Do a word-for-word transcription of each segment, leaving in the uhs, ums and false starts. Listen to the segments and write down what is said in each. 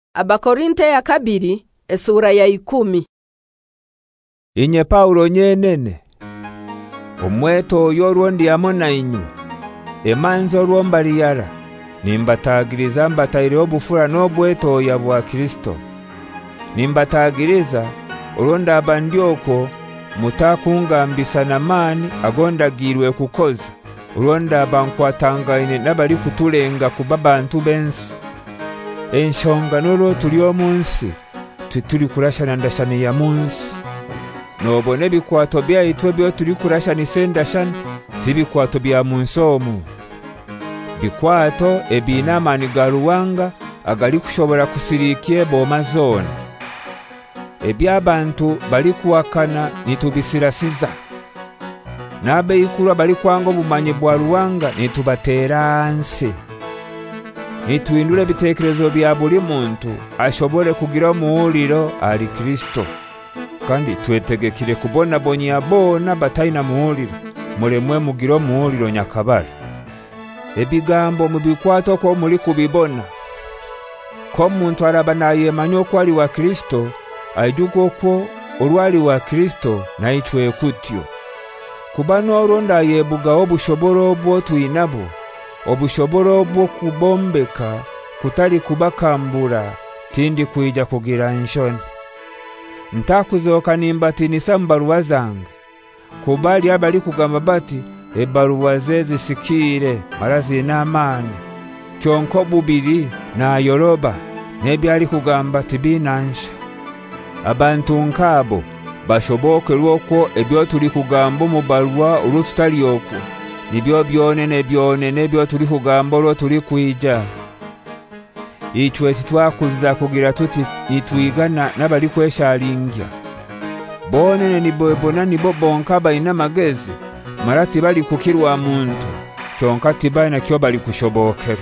Abakorinte ya kabiri esura ya ikumi. Inye Paulo nyenene omweto yorundi amona inyu emanzo rwombali yara nimbatagiriza mbataire obufura n'obweto ya bwa Kristo nimbatagiriza uronda abandyoko mutakungambisa na mani agondagirwe kukoza uronda abankwatangane nabali kutulenga kubabantu bensi enshonga nolo tulio munsi tutuli kurashana ndashane ya munsi nobone bikwato bya itwe byo tuli kurashana isendashana tibikwato bya munsomu bikwato ebina mani garuwanga agali kushobora kusirikie boma zone ebyabantu bali kuwakana nitubisirasiza nabe ikuru bali kwango bumanye bwa ruwanga nitubateranse nituindule bitekerezo bya buli muntu ashobore kugira muhuliro ali Kristo kandi twetegekire kubona bonyi abona bataina muhuliro mulemwe mugiro muhuliro nyakabara ebigambo mubikwato ko muri kubibona ko muntu arabanaye manyo ko ali wa Kristo ajuko ko olwali wa Kristo na itwe kutyo kubano oronda yebuga obushoboro bwo tuinabo obushoboro bwo kubombeka kutali kubakambura tindi kuija kugira nshoni ntakuzoka nimbati nisambaruwa zange kubali abali kugamba bati ebaruwa zezi sikire marazi n'amani kyonko bubiri na yoroba nebyali kugamba tibinansha abantu nkabo bashoboke lwoko ebyo tuli kugamba mu baruwa urututali yoko nibyo byone nebyone nebyo tuli kugamba lo tuli kuija ichwe sitwakuza kugira tuti nitwigana nabali kweshalingya bone nibobona nibobonka baina magezi marati bali kukirwa muntu kyonka tibaina kyo bali kushobokera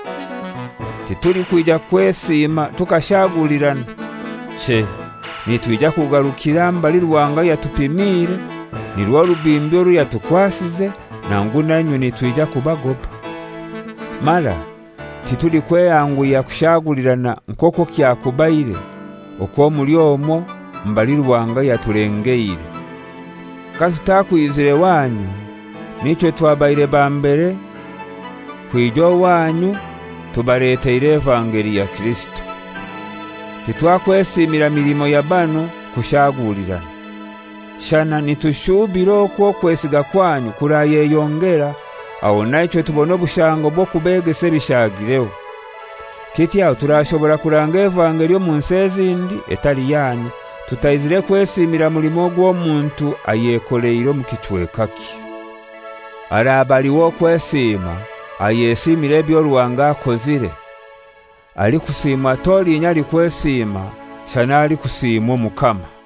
tituli kuija kwesima tukashagulirana che nitwija kugarukira mbali ruwanga yatupimire nirwo rubimbyo ru yatukwasize nanguna nyu nitwija kubagopa mara tituli kweyangu ya kushagulirana nkoko kya kubaire okwo mulyomo mbali ruwanga yatulengeire kasitakwizire wanyu nicho twabaire bambere kwijo wanyu tubareteire evangeli ya Kristo titwakwesimira milimo ya bano kushagulirana shana nitushubiro okwo kwesiga kwanyu kuraye yongera aho naicho tubono bushango bwo kubegese bishagireho kiti aho turashobora kuranga evangeli mu nsezi ndi etali yanyu tutayizire kwesimira mulimo gwo muntu ayekoleiro mukichwekaki arabali wo kwesima ayesimire byo ruwanga akozire ali kusima tori nyali kwesima shana ali kusima mukama